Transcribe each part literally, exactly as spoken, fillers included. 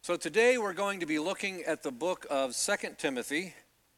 So today we're going to be looking at the book of Second Timothy.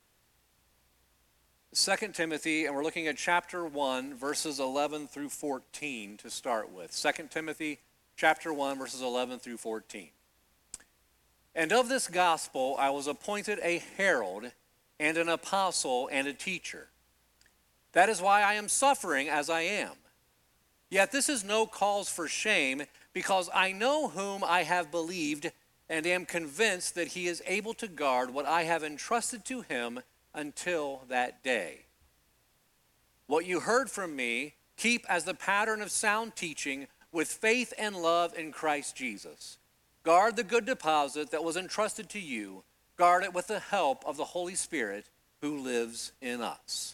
Second Timothy, and we're looking at chapter one, verses eleven through fourteen to start with. Second Timothy, chapter one, verses eleven through fourteen. And of this gospel I was appointed a herald and an apostle and a teacher. That is why I am suffering as I am. Yet this is no cause for shame, because I know whom I have believed, and am convinced that he is able to guard what I have entrusted to him until that day. What you heard from me, keep as the pattern of sound teaching with faith and love in Christ Jesus. Guard the good deposit that was entrusted to you. Guard it with the help of the Holy Spirit who lives in us.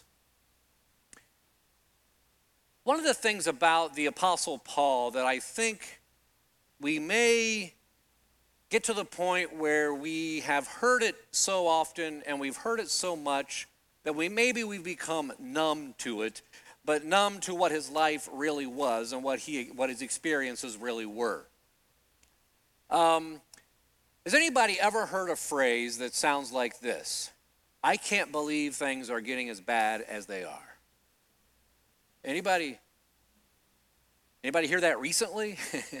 One of the things about the Apostle Paul that I think we may get to the point where we have heard it so often and we've heard it so much that we maybe we've become numb to it, but numb to what his life really was and what he what his experiences really were. Um, has anybody ever heard a phrase that sounds like this? I can't believe things are getting as bad as they are. Anybody? Anybody hear that recently?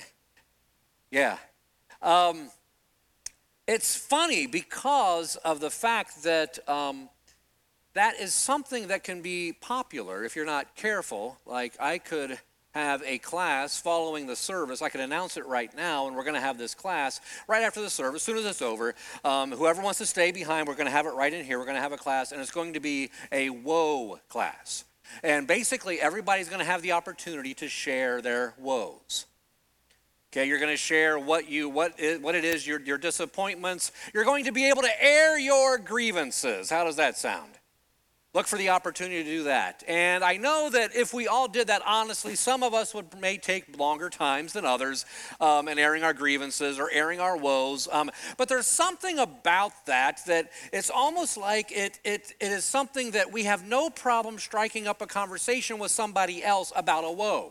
Yeah. Um, it's funny because of the fact that um, that is something that can be popular if you're not careful. Like I could have a class following the service. I could announce it right now, and we're going to have this class right after the service. As soon as it's over, um, whoever wants to stay behind, we're going to have it right in here. We're going to have a class, and it's going to be a woe class. And basically, everybody's going to have the opportunity to share their woes. Okay, you're going to share what you what is, what it is, your, your disappointments. You're going to be able to air your grievances. How does that sound? Look for the opportunity to do that. And I know that if we all did that honestly, some of us would may take longer times than others um, in airing our grievances or airing our woes. Um, but there's something about that that it's almost like it, it, it is something that we have no problem striking up a conversation with somebody else about a woe.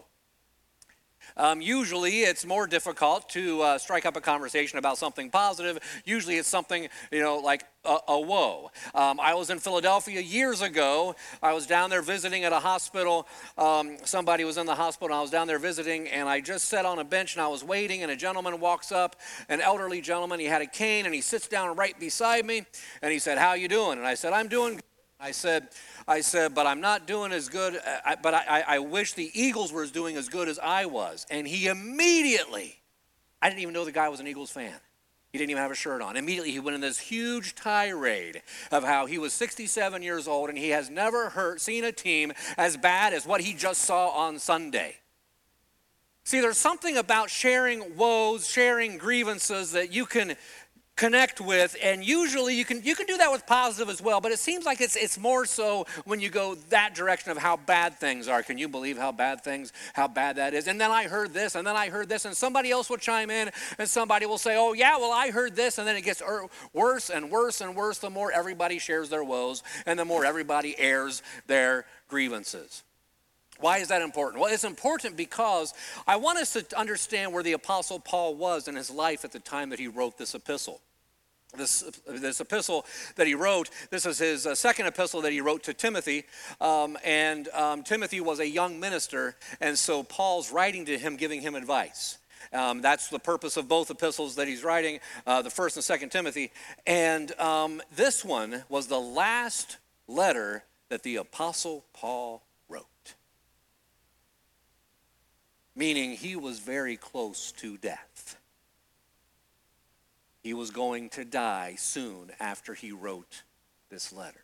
Um, usually it's more difficult to uh, strike up a conversation about something positive. Usually it's something, you know, like a, a woe. Um, I was in Philadelphia years ago. I was down there visiting at a hospital. Um, somebody was in the hospital and I was down there visiting, and I just sat on a bench and I was waiting, and a gentleman walks up, an elderly gentleman. He had a cane and he sits down right beside me, and he said, "How you doing?" And I said, "I'm doing good." I said, I said, but I'm not doing as good, I, but I, I wish the Eagles were doing as good as I was. And he immediately, I didn't even know the guy was an Eagles fan. He didn't even have a shirt on. Immediately he went in this huge tirade of how he was sixty-seven years old and he has never heard, seen a team as bad as what he just saw on Sunday. See, there's something about sharing woes, sharing grievances that you can connect with, and usually you can you can do that with positive as well, but it seems like it's it's more so when you go that direction of how bad things are. Can you believe how bad things, how bad that is? And then I heard this, and then I heard this, and somebody else will chime in, and somebody will say, oh yeah, well I heard this, and then it gets worse and worse and worse the more everybody shares their woes, and the more everybody airs their grievances. Why is that important? Well, it's important because I want us to understand where the Apostle Paul was in his life at the time that he wrote this epistle. This, this epistle that he wrote, this is his uh, second epistle that he wrote to Timothy, um, and um, Timothy was a young minister, and so Paul's writing to him, giving him advice. Um, that's the purpose of both epistles that he's writing, uh, the first and second Timothy, and um, this one was the last letter that the Apostle Paul wrote. Meaning he was very close to death. He was going to die soon after he wrote this letter.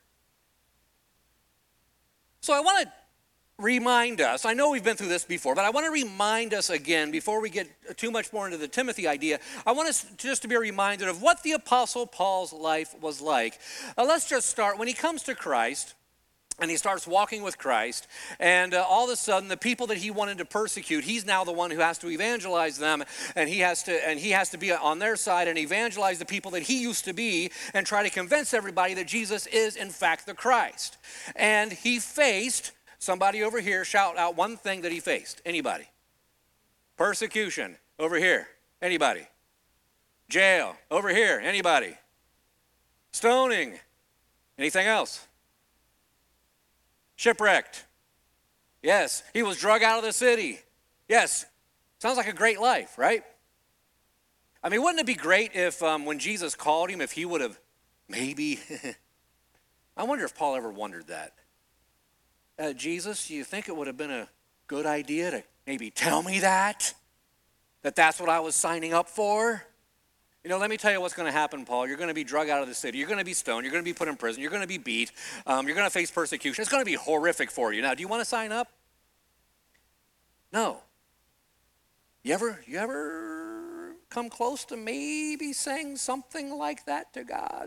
So I want to remind us, I know we've been through this before, but I want to remind us again, before we get too much more into the Timothy idea, I want us just to be reminded of what the Apostle Paul's life was like. Uh, let's just start, when he comes to Christ, and he starts walking with Christ, and uh, all of a sudden, the people that he wanted to persecute, he's now the one who has to evangelize them, and he has to and he has to be on their side and evangelize the people that he used to be, and try to convince everybody that Jesus is in fact the Christ. And he faced, somebody over here, shout out one thing that he faced. Anybody? Persecution. Over here. Anybody? Jail. Over here. Anybody? Stoning. Anything else? Shipwrecked. Yes. He was drug out of the city. Yes. Sounds like a great life, right? I mean, wouldn't it be great if um, when Jesus called him, if he would have maybe, I wonder if Paul ever wondered that. Uh, Jesus, do you think it would have been a good idea to maybe tell me that? That that's what I was signing up for? You know, let me tell you what's going to happen, Paul. You're going to be drug out of the city. You're going to be stoned. You're going to be put in prison. You're going to be beat. Um, you're going to face persecution. It's going to be horrific for you. Now, do you want to sign up? No. You ever, you ever come close to maybe saying something like that to God?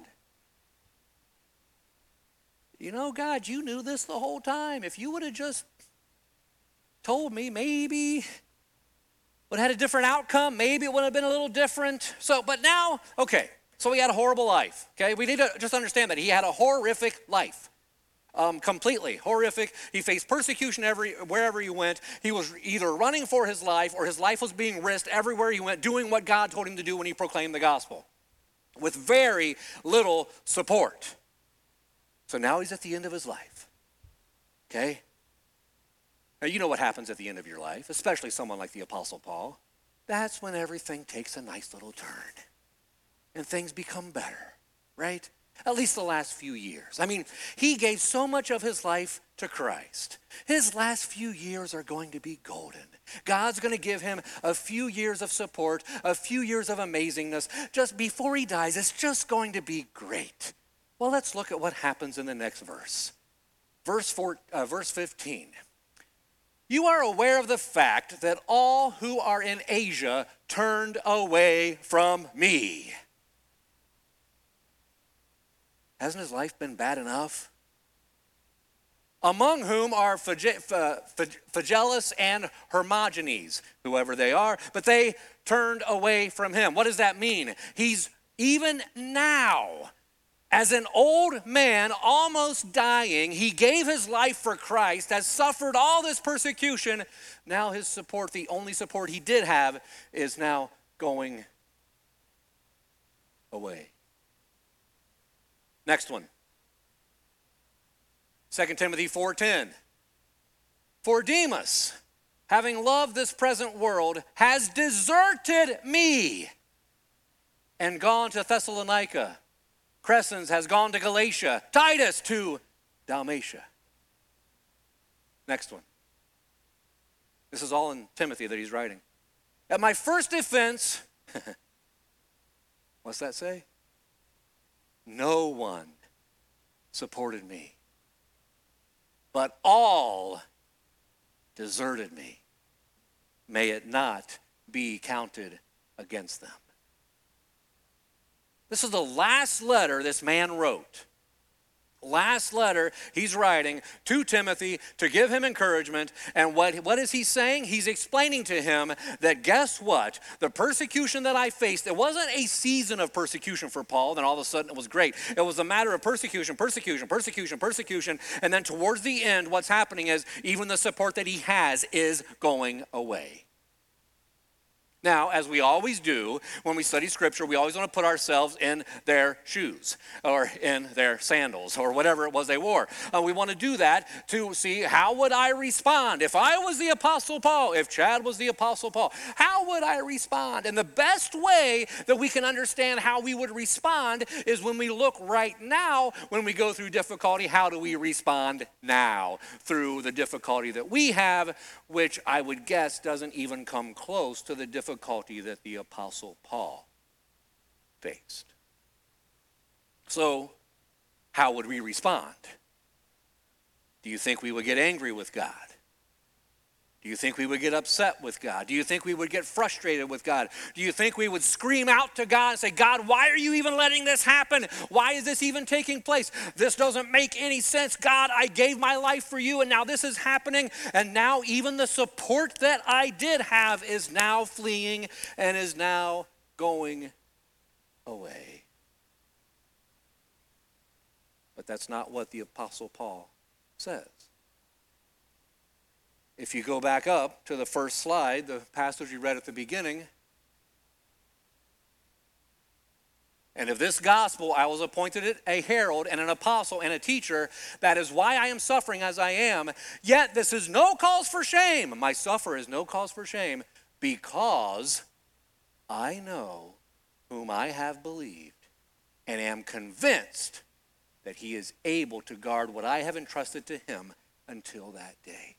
You know, God, you knew this the whole time. If you would have just told me, maybe would have had a different outcome. Maybe it would have been a little different. So, but now, okay, so he had a horrible life, okay? We need to just understand that he had a horrific life, um, completely horrific. He faced persecution every wherever he went. He was either running for his life or his life was being risked everywhere he went, doing what God told him to do when he proclaimed the gospel, with very little support. So now he's at the end of his life, okay? Now, you know what happens at the end of your life, especially someone like the Apostle Paul. That's when everything takes a nice little turn and things become better, right? At least the last few years. I mean, he gave so much of his life to Christ. His last few years are going to be golden. God's going to give him a few years of support, a few years of amazingness. Just before he dies, it's just going to be great. Well, let's look at what happens in the next verse. Verse four, uh, verse fifteen. You are aware of the fact that all who are in Asia turned away from me. Hasn't his life been bad enough? Among whom are Phygellus and Hermogenes, whoever they are, but they turned away from him. What does that mean? He's even now, as an old man, almost dying, he gave his life for Christ, has suffered all this persecution. Now his support, the only support he did have, is now going away. Next one. Second Timothy four ten. For Demas, having loved this present world, has deserted me and gone to Thessalonica. Crescens has gone to Galatia. Titus to Dalmatia. Next one. This is all in Timothy that he's writing. At my first defense, what's that say? No one supported me, but all deserted me. May it not be counted against them. This is the last letter this man wrote. Last letter he's writing to Timothy to give him encouragement. And what, what is he saying? He's explaining to him that guess what? The persecution that I faced, it wasn't a season of persecution for Paul, then all of a sudden it was great. It was a matter of persecution, persecution, persecution, persecution. And then towards the end, what's happening is even the support that he has is going away. Now, as we always do when we study Scripture, we always want to put ourselves in their shoes or in their sandals or whatever it was they wore. Uh, we want to do that to see how would I respond if I was the Apostle Paul, if Chad was the Apostle Paul. How would I respond? And the best way that we can understand how we would respond is when we look right now, when we go through difficulty, how do we respond now through the difficulty that we have, which I would guess doesn't even come close to the difficulty difficulty that the Apostle Paul faced. So, how would we respond? Do you think we would get angry with God? Do you think we would get upset with God? Do you think we would get frustrated with God? Do you think we would scream out to God and say, God, why are you even letting this happen? Why is this even taking place? This doesn't make any sense. God, I gave my life for you and now this is happening. And now even the support that I did have is now fleeing and is now going away. But that's not what the Apostle Paul says. If you go back up to the first slide, the passage you read at the beginning, And if this gospel, I was appointed a herald and an apostle and a teacher, that is why I am suffering as I am. Yet this is no cause for shame. My suffer is no cause for shame, because I know whom I have believed and am convinced that he is able to guard what I have entrusted to him until that day.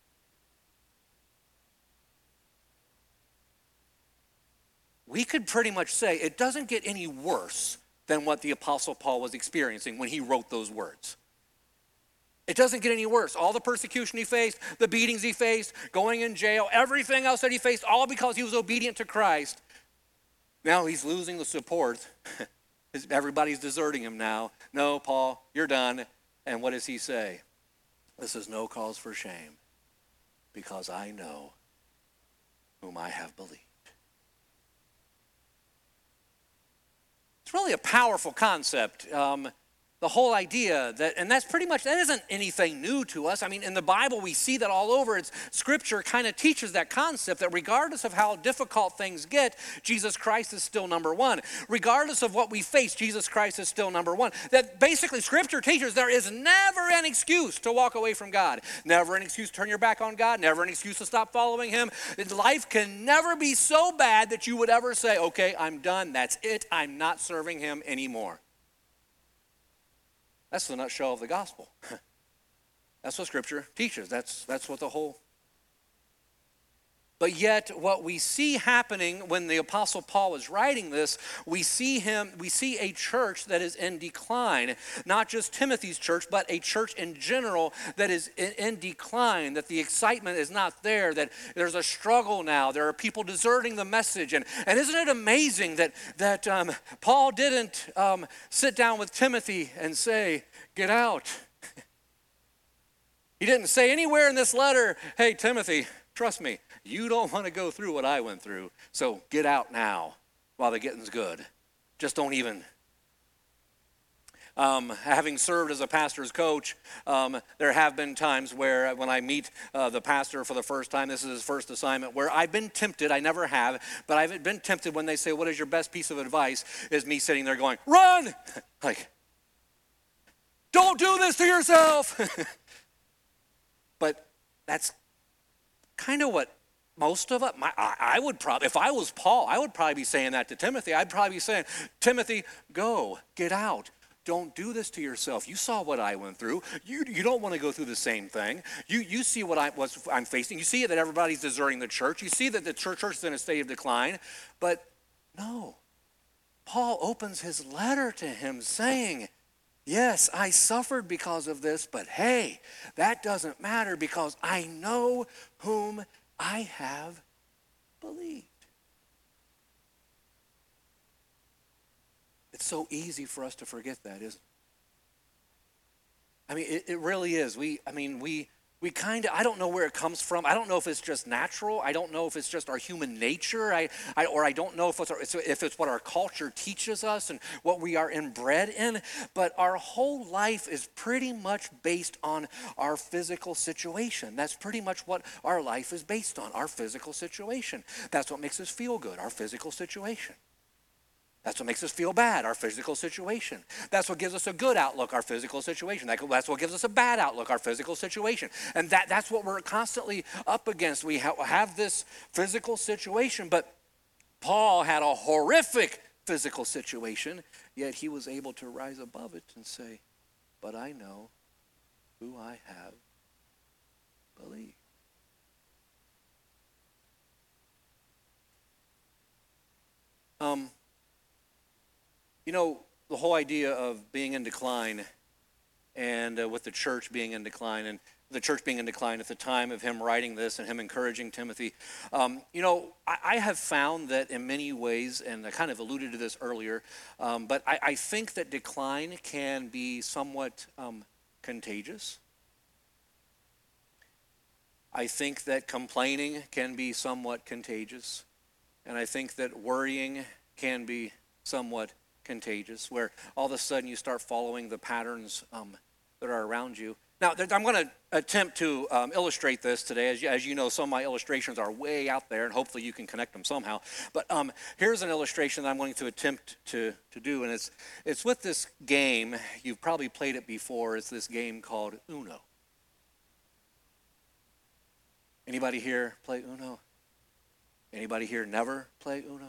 We could pretty much say it doesn't get any worse than what the Apostle Paul was experiencing when he wrote those words. It doesn't get any worse. All the persecution he faced, the beatings he faced, going in jail, everything else that he faced, all because he was obedient to Christ. Now he's losing the support. Everybody's deserting him now. No, Paul, you're done. And what does he say? This is no cause for shame, because I know whom I have believed. It's really a powerful concept. Um, the whole idea that, and that's pretty much, that isn't anything new to us. I mean, in the Bible, we see that all over. It's Scripture kind of teaches that concept that regardless of how difficult things get, Jesus Christ is still number one. Regardless of what we face, Jesus Christ is still number one. That basically Scripture teaches there is never an excuse to walk away from God. Never an excuse to turn your back on God. Never an excuse to stop following him. Life can never be so bad that you would ever say, okay, I'm done. That's it. I'm not serving him anymore. That's the nutshell of the gospel. That's what Scripture teaches. That's, that's what the whole... But yet, what we see happening when the Apostle Paul is writing this, we see him, we see a church that is in decline. Not just Timothy's church, but a church in general that is in, in decline, that the excitement is not there, that there's a struggle now. There are people deserting the message. And, and isn't it amazing that, that um, Paul didn't um, sit down with Timothy and say, get out. He didn't say anywhere in this letter, hey, Timothy, trust me, you don't want to go through what I went through, so get out now while the getting's good. Just don't even. Um, having served as a pastor's coach, um, there have been times where when I meet uh, the pastor for the first time, this is his first assignment, where I've been tempted, I never have, but I've been tempted when they say, what is your best piece of advice, is me sitting there going, run! Like, don't do this to yourself! But that's kind of what most of it, my, I, I would probably, if I was Paul, I would probably be saying that to Timothy. I'd probably be saying, Timothy, go, get out. Don't do this to yourself. You saw what I went through. You, you don't want to go through the same thing. You, you see what I, what's, I'm facing. You see that everybody's deserting the church. You see that the church, church is in a state of decline. But no, Paul opens his letter to him saying, yes, I suffered because of this, but hey, that doesn't matter because I know whom I have believed. It's so easy for us to forget that, isn't it? I mean, it, it really is. We, I mean, we we kind of, I don't know where it comes from. I don't know if it's just natural. I don't know if it's just our human nature. I, I or I don't know if it's, our, if it's what our culture teaches us and what we are inbred in. But our whole life is pretty much based on our physical situation. That's pretty much what our life is based on, our physical situation. That's what makes us feel good, our physical situation. That's what makes us feel bad, our physical situation. That's what gives us a good outlook, our physical situation. That's what gives us a bad outlook, our physical situation. And that, that's what we're constantly up against. We ha- have this physical situation, but Paul had a horrific physical situation, yet he was able to rise above it and say, but I know who I have believed. Um. You know, the whole idea of being in decline and uh, with the church being in decline and the church being in decline at the time of him writing this and him encouraging Timothy, um, you know, I, I have found that in many ways, and I kind of alluded to this earlier, um, but I, I think that decline can be somewhat um, contagious. I think that complaining can be somewhat contagious. And I think that worrying can be somewhat contagious, where all of a sudden you start following the patterns um, that are around you. Now, I'm going to attempt to um, illustrate this today. As you, as you know, some of my illustrations are way out there, and hopefully you can connect them somehow. But um, here's an illustration that I'm going to attempt to, to do, and it's, it's with this game. You've probably played it before. It's this game called Uno. Anybody here play Uno? Anybody here never play Uno?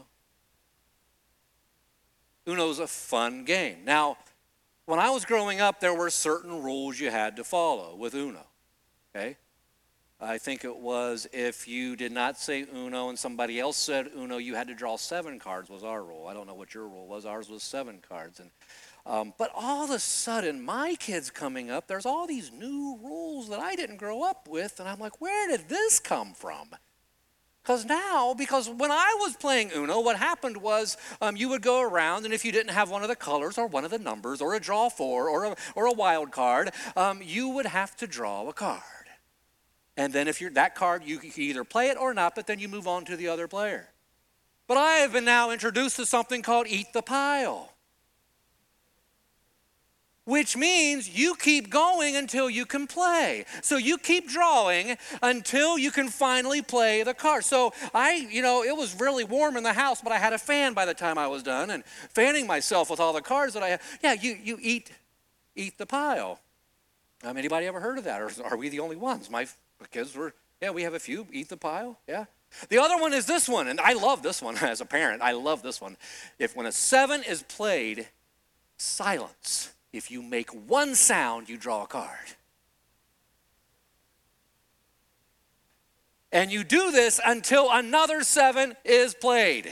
Uno's a fun game. Now, when I was growing up, there were certain rules you had to follow with Uno, okay? I think it was if you did not say Uno and somebody else said Uno, you had to draw seven cards was our rule. I don't know what your rule was. Ours was seven cards. And um, but all of a sudden, my kids coming up, there's all these new rules that I didn't grow up with, and I'm like, where did this come from? Because now, because when I was playing Uno, what happened was um, you would go around, and if you didn't have one of the colors or one of the numbers or a draw four or a, or a wild card, um, you would have to draw a card. And then if you're that card, you can either play it or not, but then you move on to the other player. But I have been now introduced to something called Eat the Pile, which means you keep going until you can play. So you keep drawing until you can finally play the card. So I, you know, it was really warm in the house, but I had a fan by the time I was done and fanning myself with all the cards that I had. Yeah, you, you eat, eat the pile. Um, anybody ever heard of that? Or are we the only ones? My kids were, yeah, we have a few, eat the pile, yeah. The other one is this one, and I love this one as a parent. I love this one. If when a seven is played, silence. If you make one sound, you draw a card. And you do this until another seven is played.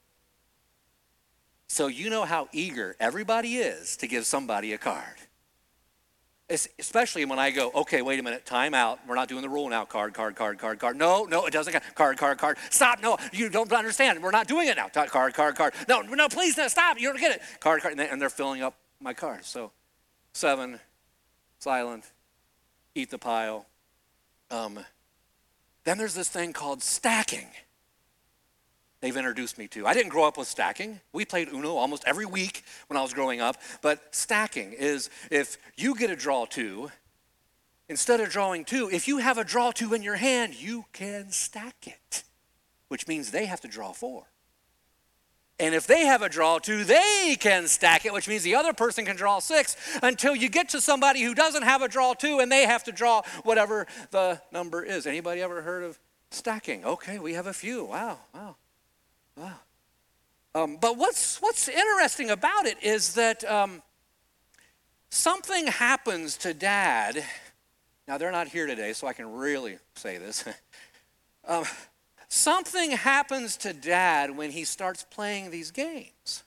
So you know how eager everybody is to give somebody a card. It's especially when I go, okay, wait a minute, time out. We're not doing the rule now. Card, card, card, card, card. No, no, it doesn't. Card, card, card. Stop. No, you don't understand. We're not doing it now. Card, card, card. No, no, please, no, stop. You don't get it. Card, card. And they're filling up my cards. So seven, silent, eat the pile. Um, then there's this thing called stacking. They've introduced me to. I didn't grow up with stacking. We played Uno almost every week when I was growing up. But stacking is if you get a draw two, instead of drawing two, if you have a draw two in your hand, you can stack it, which means they have to draw four. And if they have a draw two, they can stack it, which means the other person can draw six until you get to somebody who doesn't have a draw two and they have to draw whatever the number is. Anybody ever heard of stacking? Okay, we have a few. Wow, wow, wow. Um, but what's what's interesting about it is that um, something happens to Dad. Now, they're not here today, so I can really say this. um, Something happens to Dad when he starts playing these games.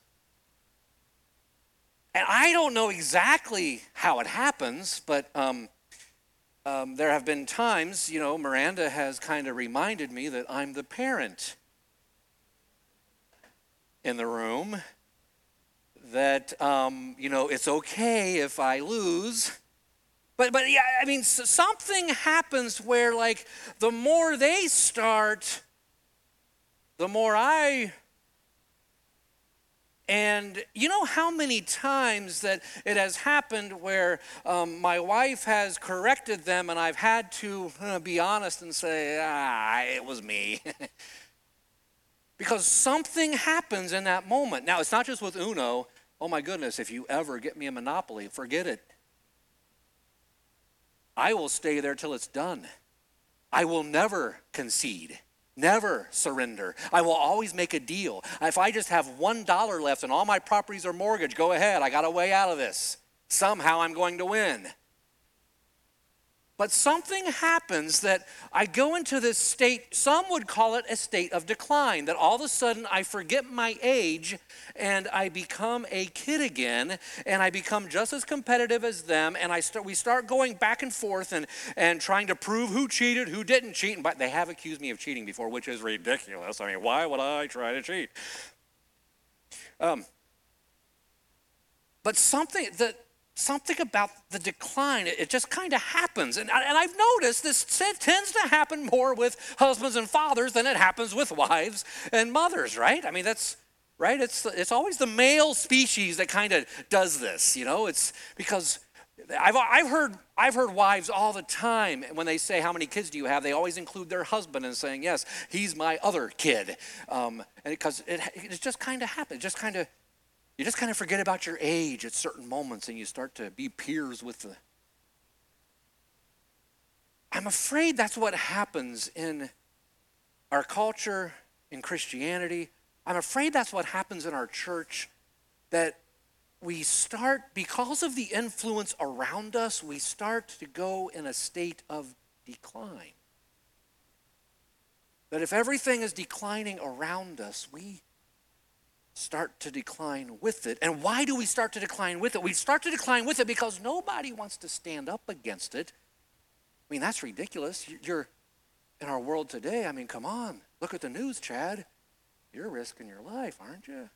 And I don't know exactly how it happens, but um, um, there have been times, you know, Miranda has kind of reminded me that I'm the parent in the room, that, um, you know, it's okay if I lose. But, but yeah, I mean, something happens where, like, the more they start, the more I, and you know how many times that it has happened where um, my wife has corrected them and I've had to uh, be honest and say, ah, it was me. Because something happens in that moment. Now, it's not just with Uno. Oh my goodness, if you ever get me a Monopoly, forget it. I will stay there till it's done. I will never concede. Never surrender. I will always make a deal. If I just have one dollar left and all my properties are mortgaged, go ahead. I got a way out of this. Somehow I'm going to win. But something happens that I go into this state, some would call it a state of decline, that all of a sudden I forget my age and I become a kid again, and I become just as competitive as them, and I start, we start going back and forth and, and trying to prove who cheated, who didn't cheat. But they have accused me of cheating before, which is ridiculous. I mean, why would I try to cheat? Um, but something that Something about the decline, it just kind of happens. And, and I've noticed this tends to happen more with husbands and fathers than it happens with wives and mothers, right? I mean, that's, right? It's, it's always the male species that kind of does this, you know? It's because I've, I've, heard, I've heard wives all the time, when they say, how many kids do you have? They always include their husband in saying, yes, he's my other kid. Um, and because it, it just kind of happens. Just kind of, you just kind of forget about your age at certain moments, and you start to be peers with the... I'm afraid that's what happens in our culture, in Christianity. I'm afraid that's what happens in our church, that we start, because of the influence around us, we start to go in a state of decline. That if everything is declining around us, we start to decline with it. And why do we start to decline with it? We start to decline with it because nobody wants to stand up against it. I mean, that's ridiculous. You're in our world today. I mean, come on. Look at the news, Chad. You're risking your life, aren't you?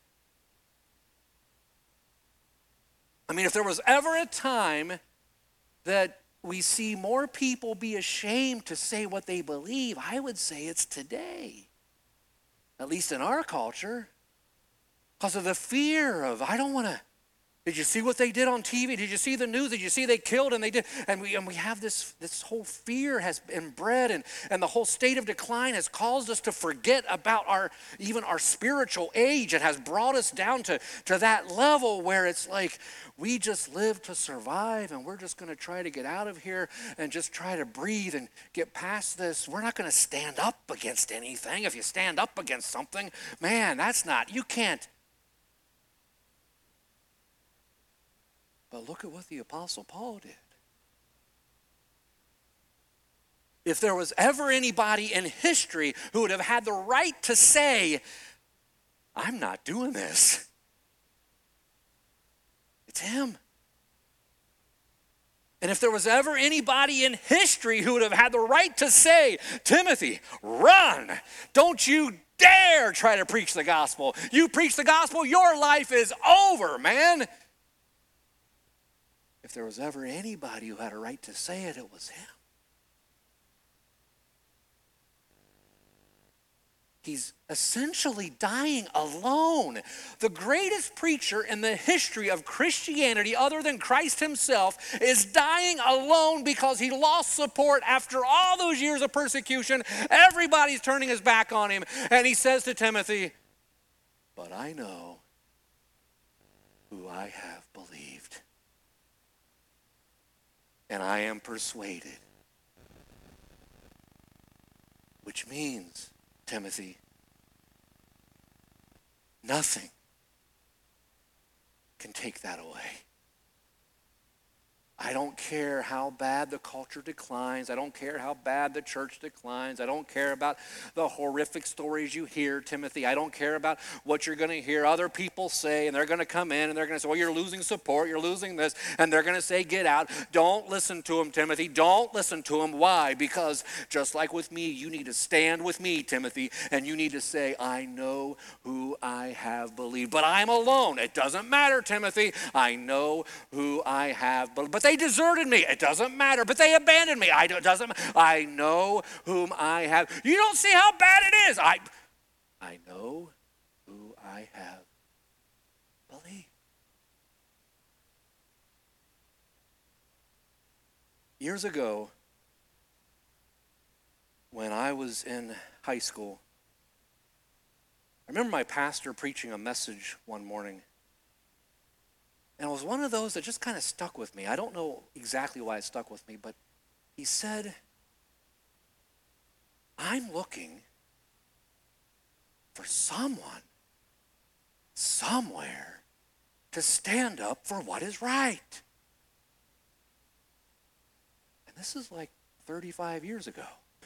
I mean, if there was ever a time that we see more people be ashamed to say what they believe, I would say it's today. At least in our culture. Because of the fear of, I don't want to... Did you see what they did on T V? Did you see the news? Did you see they killed and they did? And we and we have this, this whole fear has been bred, and, and the whole state of decline has caused us to forget about our even our spiritual age. It has brought us down to, to that level where it's like we just live to survive, and we're just going to try to get out of here and just try to breathe and get past this. We're not going to stand up against anything. If you stand up against something, man, that's not, you can't. But look at what the Apostle Paul did. If there was ever anybody in history who would have had the right to say, I'm not doing this, it's him. And if there was ever anybody in history who would have had the right to say, Timothy, run, don't you dare try to preach the gospel. You preach the gospel, your life is over, man. If there was ever anybody who had a right to say it, it was him. He's essentially dying alone. The greatest preacher in the history of Christianity, other than Christ himself, is dying alone because he lost support after all those years of persecution. Everybody's turning his back on him. And he says to Timothy, but I know who I have believed. And I am persuaded. Which means, Timothy, nothing can take that away. I don't care how bad the culture declines. I don't care how bad the church declines. I don't care about the horrific stories you hear, Timothy. I don't care about what you're going to hear other people say, and they're going to come in and they're going to say, well, you're losing support, you're losing this, and they're going to say, get out. Don't listen to them, Timothy. Don't listen to them. Why? Because just like with me, you need to stand with me, Timothy, and you need to say, I know who I have believed. But I'm alone. It doesn't matter, Timothy. I know who I have believed. But they deserted me. It doesn't matter. But they abandoned me. I don't, doesn't. I know whom I have. You don't see how bad it is. I, I know who I have believed. Years ago, when I was in high school, I remember my pastor preaching a message one morning. And it was one of those that just kind of stuck with me. I don't know exactly why it stuck with me, but he said, I'm looking for someone, somewhere, to stand up for what is right. And this is like thirty-five years ago.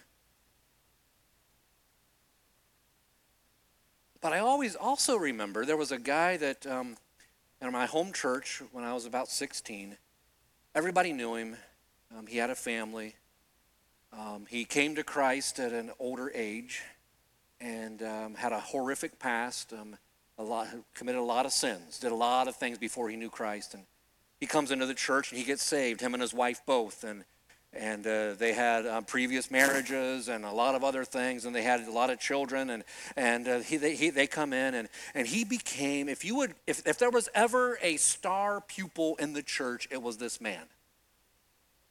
But I always also remember there was a guy that... Um, in my home church, when I was about sixteen, everybody knew him. Um, he had a family. Um, he came to Christ at an older age and um, had a horrific past. Um, a lot, committed a lot of sins, did a lot of things before he knew Christ. And he comes into the church and he gets saved, him and his wife both. And And uh, they had uh, previous marriages and a lot of other things, and they had a lot of children. And and uh, he, they, he they come in, and and he became. If you would, if if there was ever a star pupil in the church, it was this man.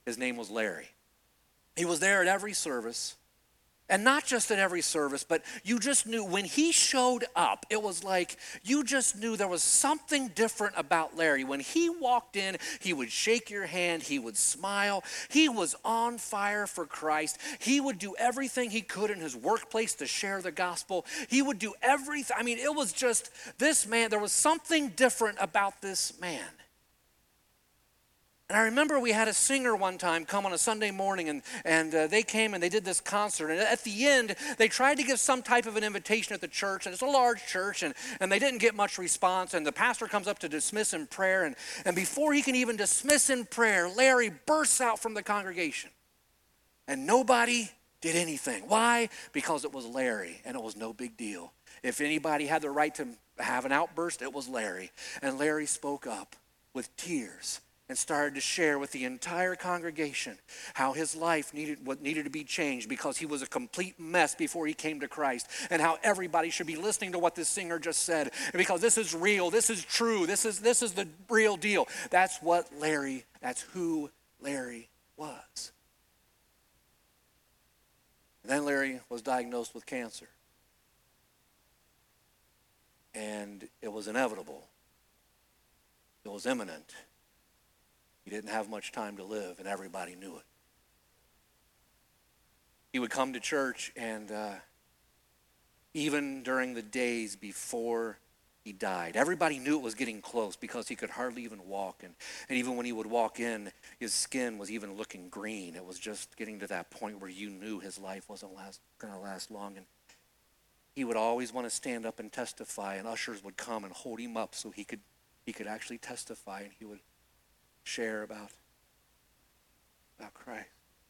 His name was Larry. He was there at every service. And not just at every service, but you just knew when he showed up, it was like you just knew there was something different about Larry. When he walked in, he would shake your hand, he would smile. He was on fire for Christ. He would do everything he could in his workplace to share the gospel. He would do everything. I mean, it was just this man, there was something different about this man. And I remember we had a singer one time come on a Sunday morning, and, and uh, they came and they did this concert. And at the end, they tried to give some type of an invitation at the church, and it's a large church, and, and they didn't get much response. And the pastor comes up to dismiss in prayer, and, and before he can even dismiss in prayer, Larry bursts out from the congregation. And nobody did anything. Why? Because it was Larry, and it was no big deal. If anybody had the right to have an outburst, it was Larry. And Larry spoke up with tears and started to share with the entire congregation how his life needed what needed to be changed because he was a complete mess before he came to Christ, and how everybody should be listening to what this singer just said because this is real, this is true, this is this is the real deal. That's what Larry, that's who Larry was. And then Larry was diagnosed with cancer. And it was inevitable. It was imminent. He didn't have much time to live, and everybody knew it. He would come to church, and uh, even during the days before he died, everybody knew it was getting close because he could hardly even walk. And, and even when he would walk in, his skin was even looking green. It was just getting to that point where you knew his life wasn't going to last long. And he would always want to stand up and testify, and ushers would come and hold him up so he could he could actually testify, and he would share about, about Christ.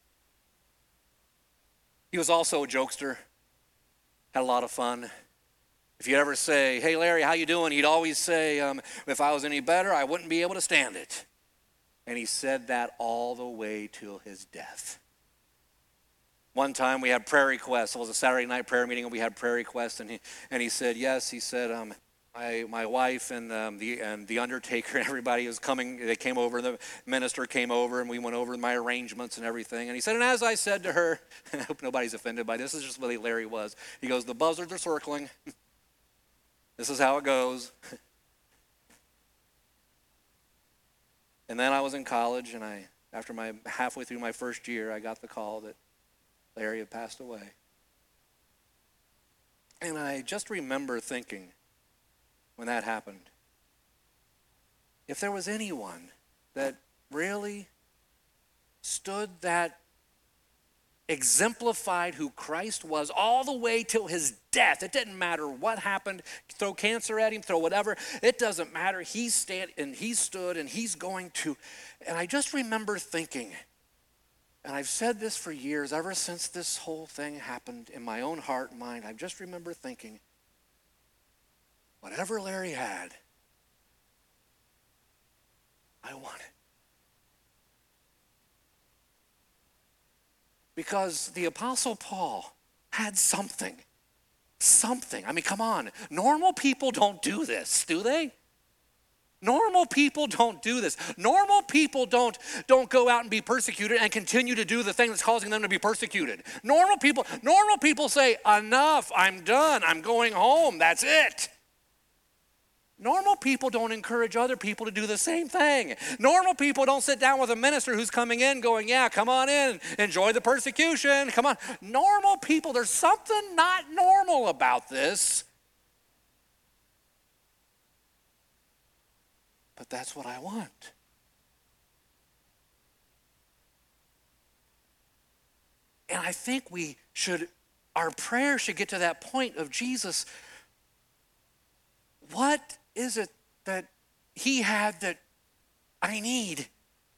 He was also a jokester, had a lot of fun. If you ever say, "Hey Larry, how you doing?" he'd always say, um, "If I was any better, I wouldn't be able to stand it." And he said that all the way till his death. One time we had prayer requests. It was a Saturday night prayer meeting, and we had prayer requests, and he, and he said, yes, he said, um, My my wife and um, the and the undertaker and everybody was coming. They came over. The minister came over, and we went over my arrangements and everything. And he said, and as I said to her, I hope nobody's offended by this. This is just what Larry was. He goes, the buzzards are circling. This is how it goes. And then I was in college, and I after my halfway through my first year, I got the call that Larry had passed away. And I just remember thinking, when that happened, if there was anyone that really stood that exemplified who Christ was all the way till his death, it didn't matter what happened, throw cancer at him, throw whatever, it doesn't matter. He stand and he stood and he's going to, and I just remember thinking, and I've said this for years, ever since this whole thing happened in my own heart and mind, I just remember thinking, whatever Larry had, I want it. Because the Apostle Paul had something. Something. I mean, come on. Normal people don't do this, do they? Normal people don't do this. Normal people don't, don't go out and be persecuted and continue to do the thing that's causing them to be persecuted. Normal people, normal people say, enough, I'm done, I'm going home, that's it. Normal people don't encourage other people to do the same thing. Normal people don't sit down with a minister who's coming in going, yeah, come on in, enjoy the persecution, come on. Normal people, there's something not normal about this. But that's what I want. And I think we should, our prayer should get to that point of Jesus, what is it that he had that I need?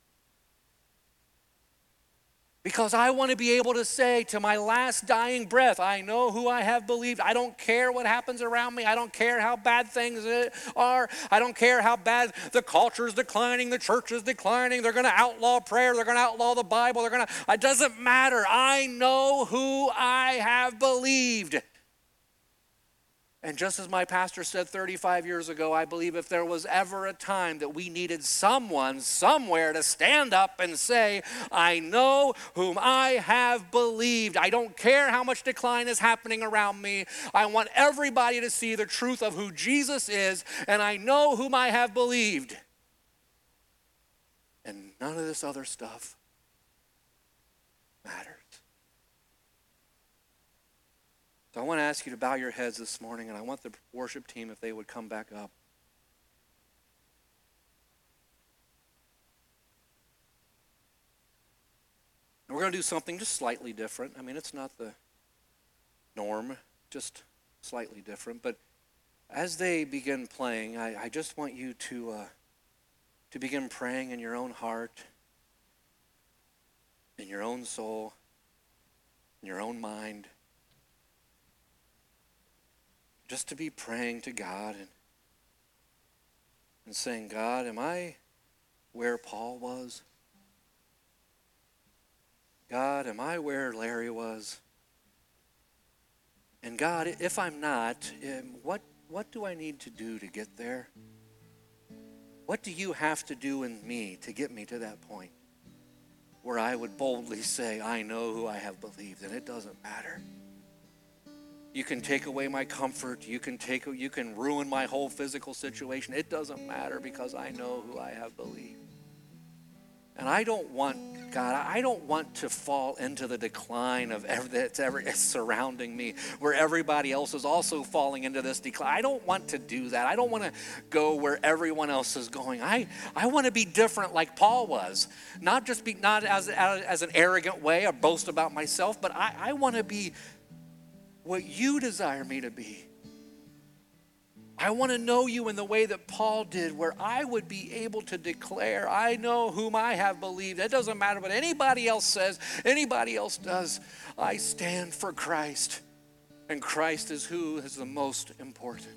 Because I want to be able to say to my last dying breath, I know who I have believed. I don't care what happens around me. I don't care how bad things are. I don't care how bad the culture is declining, the church is declining. They're going to outlaw prayer. They're going to outlaw the Bible. They're going to, it doesn't matter. I know who I have believed. And just as my pastor said thirty-five years ago, I believe if there was ever a time that we needed someone somewhere to stand up and say, I know whom I have believed. I don't care how much decline is happening around me. I want everybody to see the truth of who Jesus is, and I know whom I have believed. And none of this other stuff matters. So I want to ask you to bow your heads this morning, and I want the worship team, if they would come back up. And we're going to do something just slightly different. I mean, it's not the norm, just slightly different. But as they begin playing, I, I just want you to, uh, to begin praying in your own heart, in your own soul, in your own mind. Just to be praying to God and, and saying, God, am I where Paul was? God, am I where Larry was? And God, if I'm not, what, what do I need to do to get there? What do you have to do in me to get me to that point where I would boldly say, I know who I have believed, and it doesn't matter. You can take away my comfort. You can take, you can ruin my whole physical situation. It doesn't matter because I know who I have believed. And I don't want, God, I don't want to fall into the decline of everything that's ever surrounding me, where everybody else is also falling into this decline. I don't want to do that. I don't want to go where everyone else is going. I, I want to be different like Paul was. Not just be, not as, as, as an arrogant way, or boast about myself, but I, I want to be what you desire me to be. I want to know you in the way that Paul did, where I would be able to declare, I know whom I have believed. It doesn't matter what anybody else says, anybody else does. I stand for Christ, and Christ is who is the most important.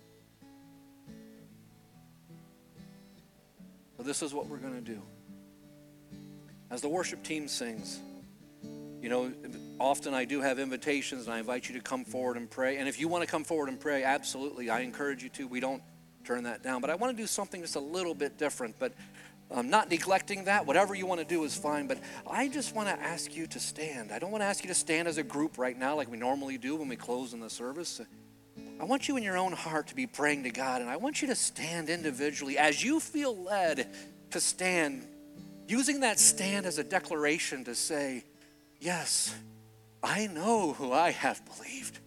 So this is what we're going to do. As the worship team sings, you know, often I do have invitations, and I invite you to come forward and pray. And if you want to come forward and pray, absolutely, I encourage you to. We don't turn that down. But I want to do something just a little bit different. But I'm not neglecting that. Whatever you want to do is fine. But I just want to ask you to stand. I don't want to ask you to stand as a group right now like we normally do when we close in the service. I want you in your own heart to be praying to God. And I want you to stand individually as you feel led to stand, using that stand as a declaration to say, yes, I know who I have believed.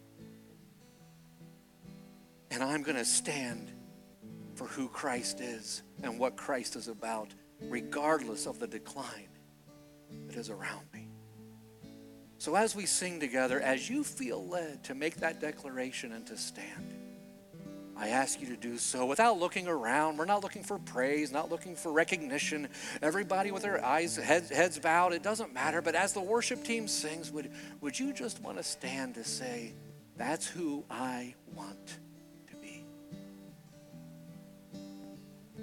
And I'm going to stand for who Christ is and what Christ is about, regardless of the decline that is around me. So as we sing together, as you feel led to make that declaration and to stand, I ask you to do so without looking around. We're not looking for praise, not looking for recognition. Everybody with their eyes, heads, heads bowed, it doesn't matter. But as the worship team sings, would, would you just want to stand to say, that's who I want